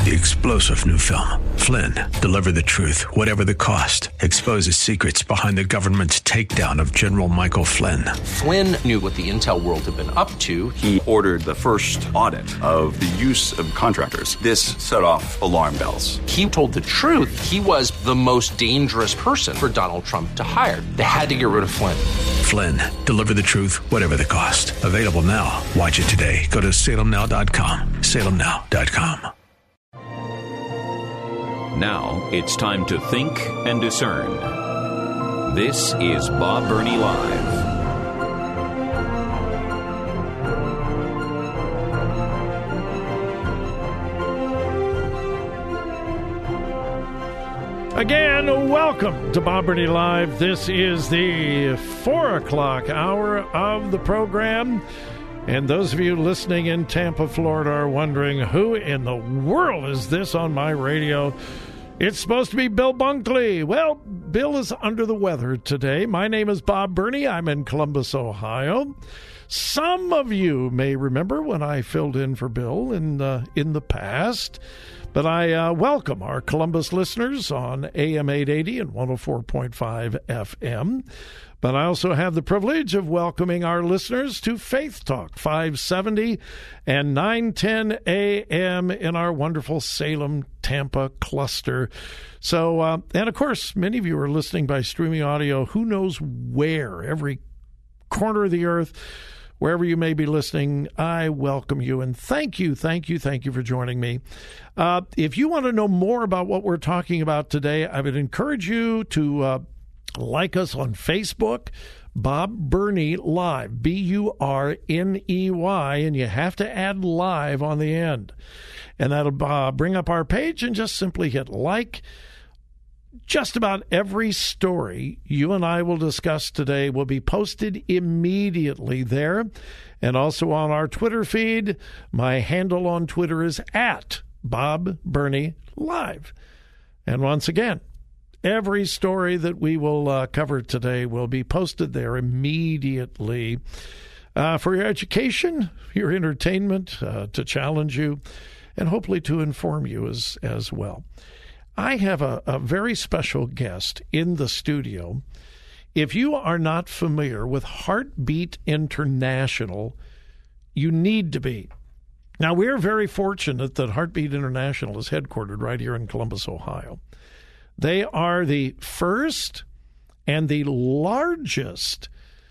The explosive new film, Flynn, deliver the truth, whatever the cost, exposes secrets behind the government's takedown of General Michael Flynn. Flynn knew what the intel world had been up to. He ordered the first audit of the use of contractors. This set off alarm bells. He told the truth. He was the most dangerous person for Donald Trump to hire. They had to get rid of Flynn. Flynn, deliver the truth, whatever the cost. Available now. Watch it today. Go to salemnow.com. salemnow.com. Now it's time to think and discern. This is Bob Burney Live. Again, welcome to Bob Burney Live. This is the 4 o'clock hour of the program. And those of you listening in Tampa, Florida are wondering, who in the world is this on my radio? It's supposed to be Bill Bunkley. Well, Bill is under the weather today. My name is Bob Burney. I'm in Columbus, Ohio. Some of you may remember when I filled in for Bill in the past. But I welcome our Columbus listeners on AM 880 and 104.5 FM. But I also have the privilege of welcoming our listeners to Faith Talk 570 and 910 AM in our wonderful Salem, Tampa cluster. So, and of course, many of you are listening by streaming audio. Who knows where, every corner of the earth. Wherever you may be listening, I welcome you and thank you for joining me. If you want to know more about what we're talking about today, I would encourage you to like us on Facebook, Bob Burney Live, Burney, and you have to add live on the end. And that'll bring up our page and just simply hit like. Just about every story you and I will discuss today will be posted immediately there. And also on our Twitter feed, my handle on Twitter is @BobBurneyLive. And once again, every story that we will cover today will be posted there immediately for your education, your entertainment, to challenge you, and hopefully to inform you as well. I have a very special guest in the studio. If you are not familiar with Heartbeat International, you need to be. Now, we're very fortunate that Heartbeat International is headquartered right here in Columbus, Ohio. They are the first and the largest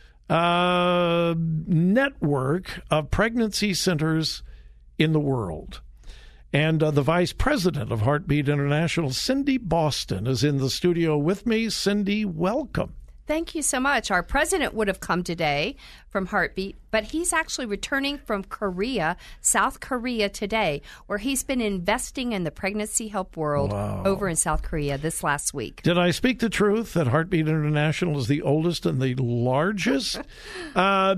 network of pregnancy centers in the world. And the vice president of Heartbeat International, Cindy Boston, is in the studio with me. Cindy, welcome. Thank you so much. Our president would have come today from Heartbeat, but he's actually returning from Korea, South Korea today, where he's been investing in the pregnancy help world over in South Korea this last week. Did I speak the truth that Heartbeat International is the oldest and the largest? All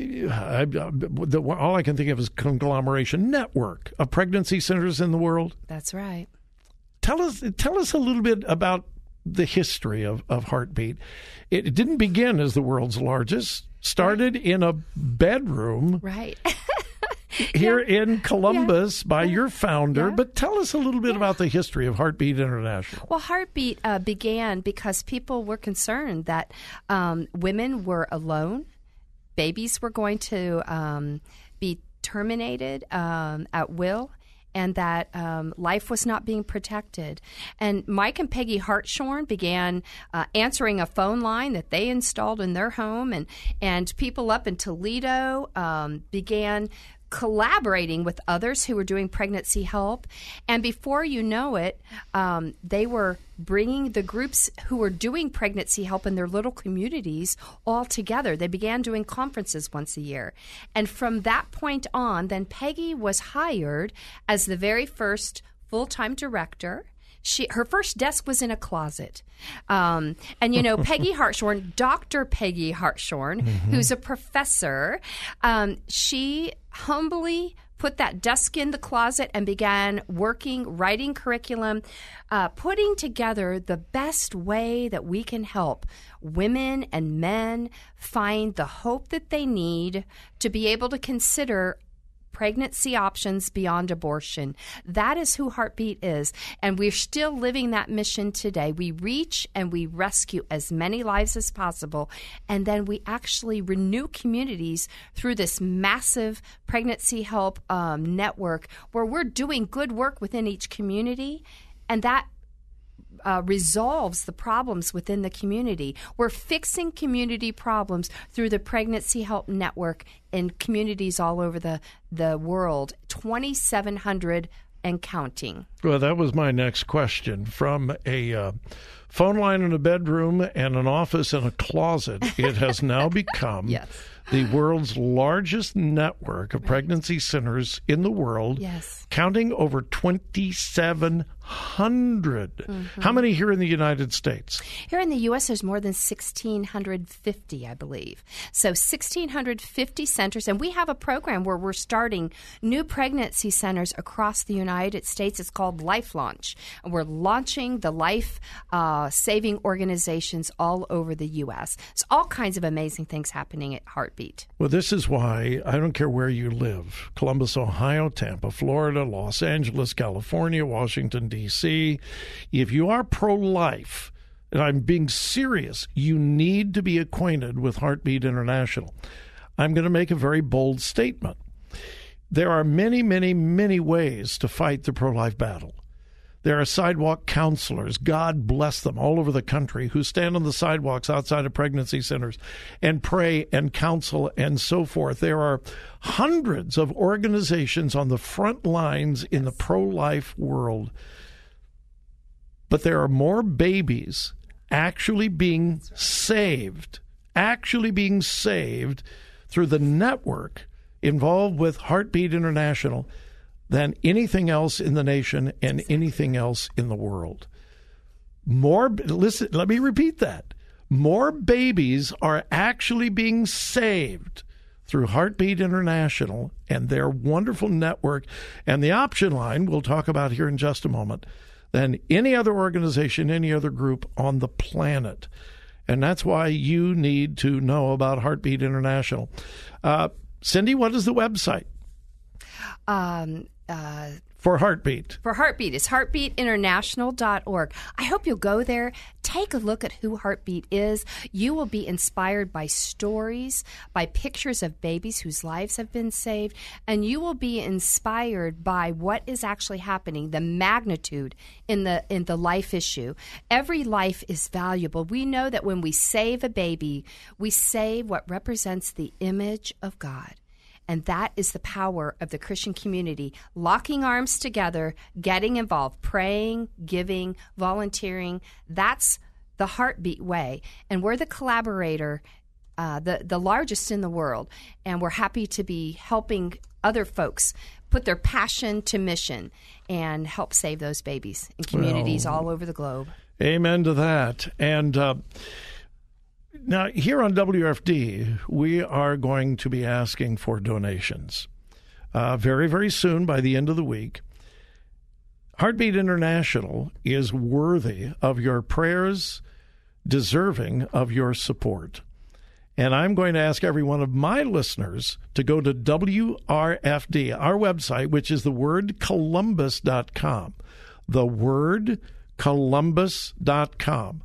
I can think of is conglomeration network of pregnancy centers in the world. That's right. Tell us a little bit about the history of Heartbeat. It didn't begin as the world's largest, started in a bedroom right here in Columbus by your founder. But tell us a little bit about the history of Heartbeat International. Well, Heartbeat began because people were concerned that women were alone, babies were going to be terminated at will, and that life was not being protected. And Mike and Peggy Hartshorn began answering a phone line that they installed in their home, and people up in Toledo began collaborating with others who were doing pregnancy help. And before you know it, they were bringing the groups who were doing pregnancy help in their little communities all together. They began doing conferences once a year. And from that point on, then Peggy was hired as the very first full-time director. Her first desk was in a closet. And, you know, Peggy Hartshorn, Dr. Peggy Hartshorn, who's a professor, she humbly put that desk in the closet and began writing curriculum, putting together the best way that we can help women and men find the hope that they need to be able to consider pregnancy options beyond abortion. That is who Heartbeat is. And we're still living that mission today. We reach and we rescue as many lives as possible. And then we actually renew communities through this massive pregnancy help network where we're doing good work within each community. And that resolves the problems within the community. We're fixing community problems through the Pregnancy Help Network in communities all over the world, 2,700 and counting. Well, that was my next question. From a phone line in a bedroom and an office in a closet, it has now become yes. the world's largest network of pregnancy centers in the world, yes. counting over 2,700. Mm-hmm. How many here in the United States? Here in the U.S., there's more than 1,650, I believe. So 1,650 centers, and we have a program where we're starting new pregnancy centers across the United States. It's called Life Launch, and we're launching the life-saving organizations all over the U.S. There's all kinds of amazing things happening at Heartbeat. Well, this is why I don't care where you live, Columbus, Ohio, Tampa, Florida, Los Angeles, California, Washington, D.C. If you are pro-life, and I'm being serious, you need to be acquainted with Heartbeat International. I'm going to make a very bold statement. There are many, many, many ways to fight the pro-life battle. There are sidewalk counselors, God bless them, all over the country who stand on the sidewalks outside of pregnancy centers and pray and counsel and so forth. There are hundreds of organizations on the front lines in the pro-life world. But there are more babies actually being saved through the network involved with Heartbeat International than anything else in the nation and anything else in the world. Listen, let me repeat that. More babies are actually being saved through Heartbeat International and their wonderful network and the option line we'll talk about here in just a moment than any other organization, any other group on the planet. And that's why you need to know about Heartbeat International. Cindy, what is the website? For Heartbeat. For Heartbeat. It's heartbeatinternational.org. I hope you'll go there. Take a look at who Heartbeat is. You will be inspired by stories, by pictures of babies whose lives have been saved, and you will be inspired by what is actually happening, the magnitude in the life issue. Every life is valuable. We know that when we save a baby, we save what represents the image of God. And that is the power of the Christian community, locking arms together, getting involved, praying, giving, volunteering. That's the Heartbeat way. And we're the collaborator, the largest in the world. And we're happy to be helping other folks put their passion to mission and help save those babies in communities all over the globe. Amen to that. And now, here on WFD, we are going to be asking for donations very, very soon, by the end of the week. Heartbeat International is worthy of your prayers, deserving of your support. And I'm going to ask every one of my listeners to go to WRFD, our website, which is thewordcolumbus.com. Thewordcolumbus.com.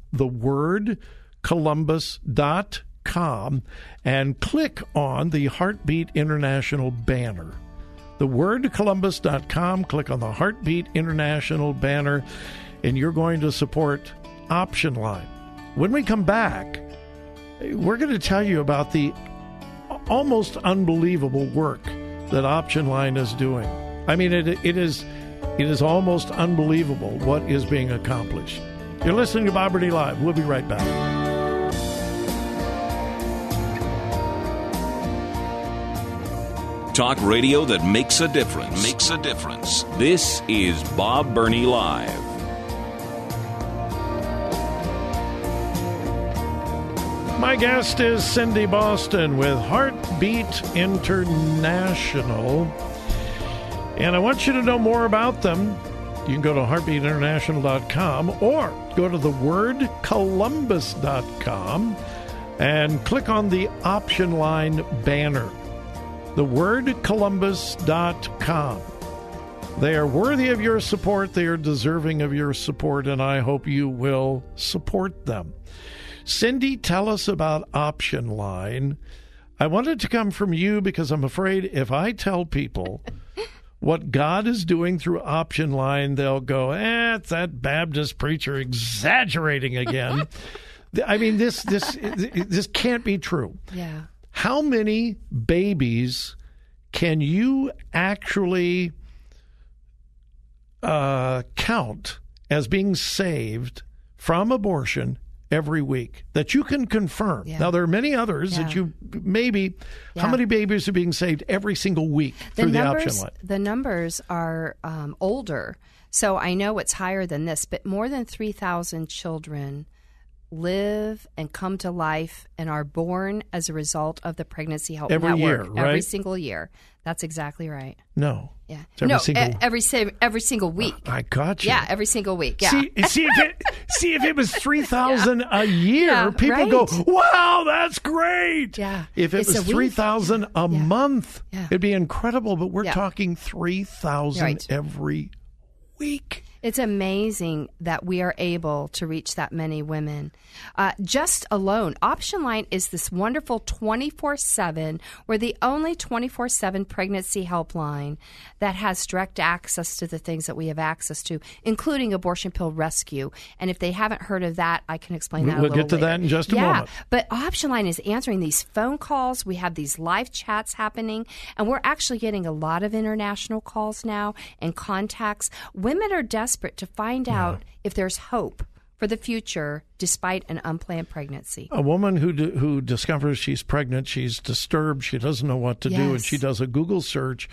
Columbus.com, and click on the Heartbeat International banner. Thewordcolumbus.com, click on the Heartbeat International banner, and you're going to support Option Line. When we come back, we're going to tell you about the almost unbelievable work that Option Line is doing. I mean, it is almost unbelievable what is being accomplished. You're listening to Bob Burney Live. We'll be right back. Talk radio that makes a difference. This is Bob Burney Live. My guest is Cindy Boston with Heartbeat International. And I want you to know more about them. You can go to heartbeatinternational.com or go to thewordcolumbus.com and click on the Option Line banner. thewordcolumbus.com. They are worthy of your support. They are deserving of your support, and I hope you will support them. Cindy, tell us about Option Line. I wanted to come from you because I'm afraid if I tell people what God is doing through Option Line, they'll go, it's that Baptist preacher exaggerating again. I mean, this can't be true. Yeah. How many babies can you actually count as being saved from abortion every week that you can confirm? Yeah. Now, there are many others that you maybe. How many babies are being saved every single week through the Option Line? The numbers are older, so I know it's higher than this, but more than 3,000 children live and come to life and are born as a result of the Pregnancy Help every Network. Year, right? Every single year. That's exactly right. No. Yeah. Every single week. I got you. Yeah, every single week. Yeah. See if it was 3,000 a year, people right. go, wow, that's great. Yeah. If it was 3,000 a month, it'd be incredible. But we're talking 3,000 every week. It's amazing that we are able to reach that many women. Just alone, Option Line is this wonderful 24/7. We're the only 24/7 pregnancy helpline that has direct access to the things that we have access to, including abortion pill rescue. And if they haven't heard of that, I can explain that a little later. We'll get to that in just a moment. But Option Line is answering these phone calls. We have these live chats happening, and we're actually getting a lot of international calls now and contacts. Women are desperate to find out if there's hope for the future despite an unplanned pregnancy. A woman who discovers she's pregnant, she's disturbed, she doesn't know what to do, and she does a Google search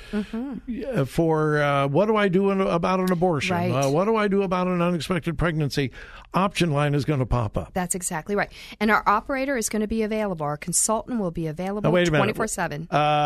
for what do I do about an abortion? Right. What do I do about an unexpected pregnancy? Option Line is going to pop up. That's exactly right. And our operator is going to be available. Our consultant will be available 24/7.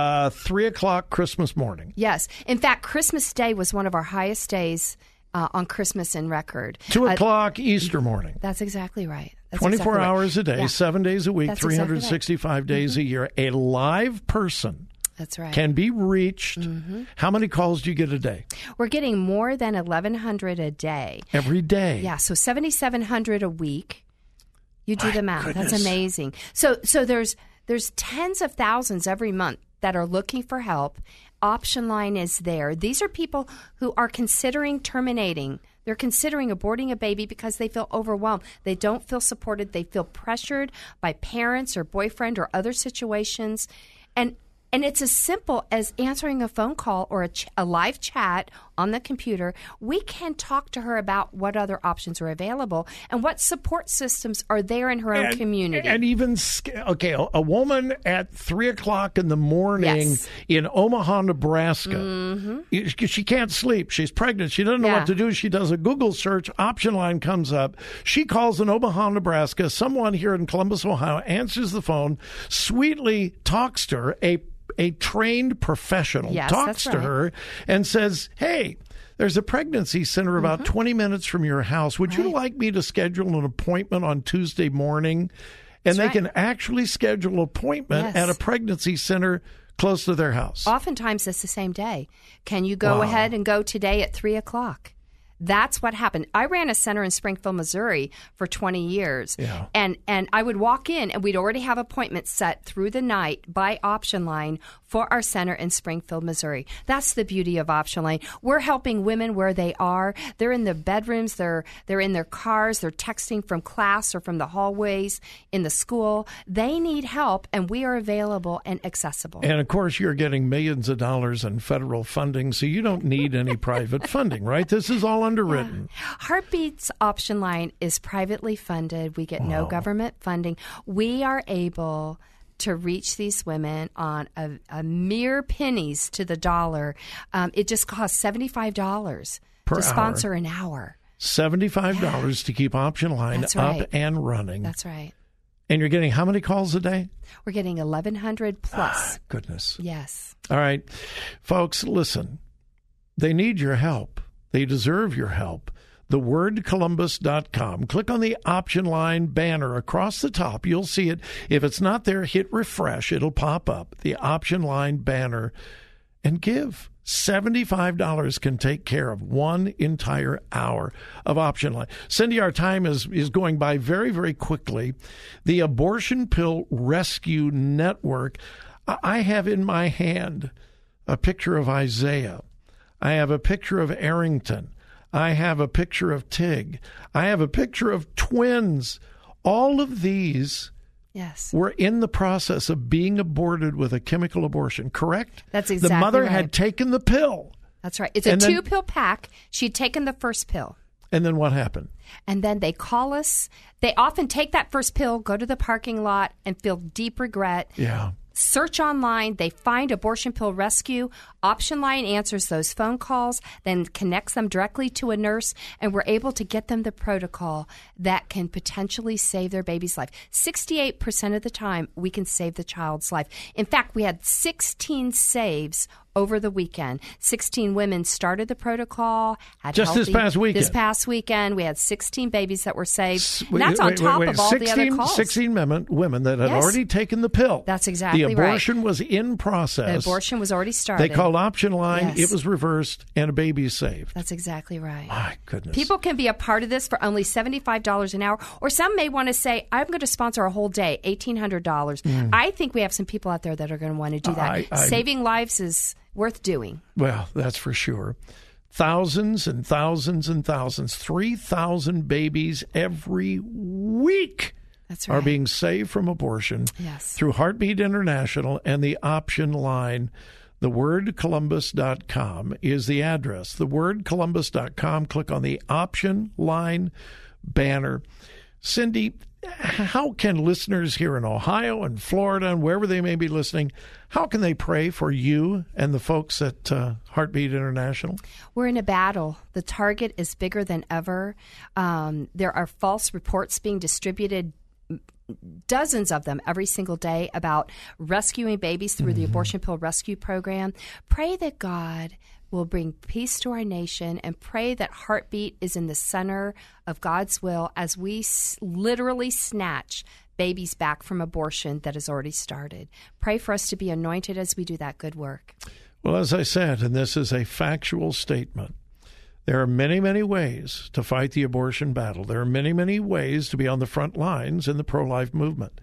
3 o'clock Christmas morning. Yes. In fact, Christmas Day was one of our highest days on Christmas in record. 2 o'clock Easter morning. That's exactly right. That's 24 exactly hours right. a day, 7 days a week, That's 365 days a year. A live person That's right. can be reached. How many calls do you get a day? We're getting more than 1,100 a day. Every day? Yeah, so 7,700 a week. You do the math. Goodness. That's amazing. So there's tens of thousands every month that are looking for help. Option Line is there. These are people who are considering terminating. They're considering aborting a baby because they feel overwhelmed. They don't feel supported. They feel pressured by parents or boyfriend or other situations. And it's as simple as answering a phone call or a live chat on the computer. We can talk to her about what other options are available and what support systems are there in her own community. And even, a woman at 3 o'clock in the morning in Omaha, Nebraska, she can't sleep. She's pregnant. She doesn't know what to do. She does a Google search. Option Line comes up. She calls in Omaha, Nebraska. Someone here in Columbus, Ohio, answers the phone, sweetly talks to her, a trained professional talks to her and says, hey, there's a pregnancy center about 20 minutes from your house. Would you like me to schedule an appointment on Tuesday morning? And they can actually schedule an appointment at a pregnancy center close to their house. Oftentimes it's the same day. Can you go ahead and go today at 3 o'clock? That's what happened. I ran a center in Springfield, Missouri for 20 years. Yeah. And I would walk in and we'd already have appointments set through the night by Option Line for our center in Springfield, Missouri. That's the beauty of Option Line. We're helping women where they are. They're in their bedrooms. They're in their cars. They're texting from class or from the hallways in the school. They need help, and we are available and accessible. And, of course, you're getting millions of dollars in federal funding, so you don't need any private funding, right? This is all underwritten. Heartbeat's Option Line is privately funded. We get no government funding. We are able to reach these women on a mere pennies to the dollar. It just costs $75 to sponsor an hour. $75 to keep Option Line up and running. That's right. And you're getting how many calls a day? We're getting 1,100 plus. Goodness. Yes. All right. Folks, listen. They need your help. They deserve your help. thewordcolumbus.com. Click on the option line banner across the top. You'll see it. If it's not there, hit refresh. It'll pop up, the option line banner, and give. $75 can take care of one entire hour of option line. Cindy, our time is going by very, very quickly. The Abortion Pill Rescue Network, I have in my hand a picture of Isaiah. I have a picture of Arrington. I have a picture of Tig. I have a picture of twins. All of these were in the process of being aborted with a chemical abortion, correct? That's exactly right. The mother had taken the pill. That's right. It's a 2-pill pack. She'd taken the first pill. And then what happened? And then they call us. They often take that first pill, go to the parking lot, and feel deep regret. Yeah. Search online. They find Abortion Pill Rescue. Option Line answers those phone calls, then connects them directly to a nurse, and we're able to get them the protocol that can potentially save their baby's life. 68% of the time, we can save the child's life. In fact, we had 16 saves over the weekend. 16 women started the protocol. This past weekend? This past weekend, we had 16 babies that were saved. And that's on top of all the other calls. 16 women that had already taken the pill. That's exactly right. The abortion was in process. The abortion was already started. They called Option Line. Yes. It was reversed, and a baby is saved. That's exactly right. My goodness. People can be a part of this for only $75 an hour, or some may want to say, I'm going to sponsor a whole day, $1,800. I think we have some people out there that are going to want to do that. Saving lives is worth doing. Well, that's for sure. Thousands and thousands and thousands, 3,000 babies every week are being saved from abortion through Heartbeat International and the Option Line. TheWordColumbus.com is the address. TheWordColumbus.com. Click on the Option Line banner. Cindy, how can listeners here in Ohio and Florida and wherever they may be listening, how can they pray for you and the folks at Heartbeat International? We're in a battle. The target is bigger than ever. There are false reports being distributed, dozens of them every single day, about rescuing babies through the Abortion Pill Rescue Program. Pray that God will bring peace to our nation, and pray that Heartbeat is in the center of God's will as we literally snatch babies back from abortion that has already started. Pray for us to be anointed as we do that good work. Well, as I said, and this is a factual statement, there are many, many ways to fight the abortion battle. There are many, many ways to be on the front lines in the pro-life movement.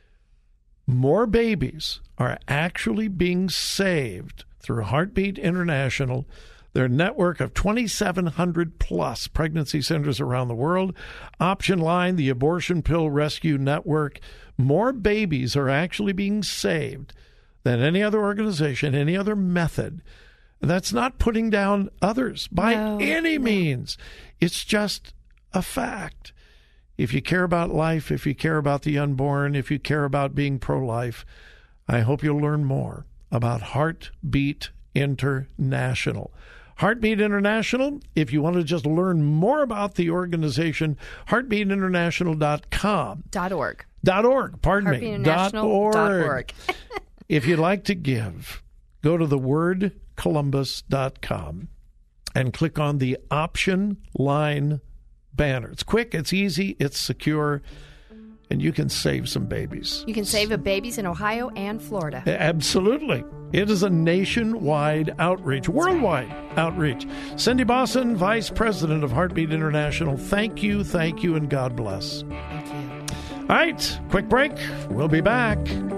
More babies are actually being saved through Heartbeat International, their network of 2,700 plus pregnancy centers around the world. Option Line, the Abortion Pill Rescue Network. More babies are actually being saved than any other organization, any other method. That's not putting down others by any means. It's just a fact. If you care about life, if you care about the unborn, if you care about being pro-life, I hope you'll learn more about Heartbeat International. Heartbeat International, if you want to just learn more about the organization, heartbeatinternational.com. .org. Pardon me. .org. If you'd like to give, go to thewordcolumbus.com and click on the Option Line banner. It's quick, it's easy, it's secure, and you can save some babies. You can save babies in Ohio and Florida. Absolutely. It is a nationwide outreach, worldwide outreach. Cindy Bosson, Vice President of Heartbeat International, thank you, and God bless. Thank you. All right, quick break. We'll be back.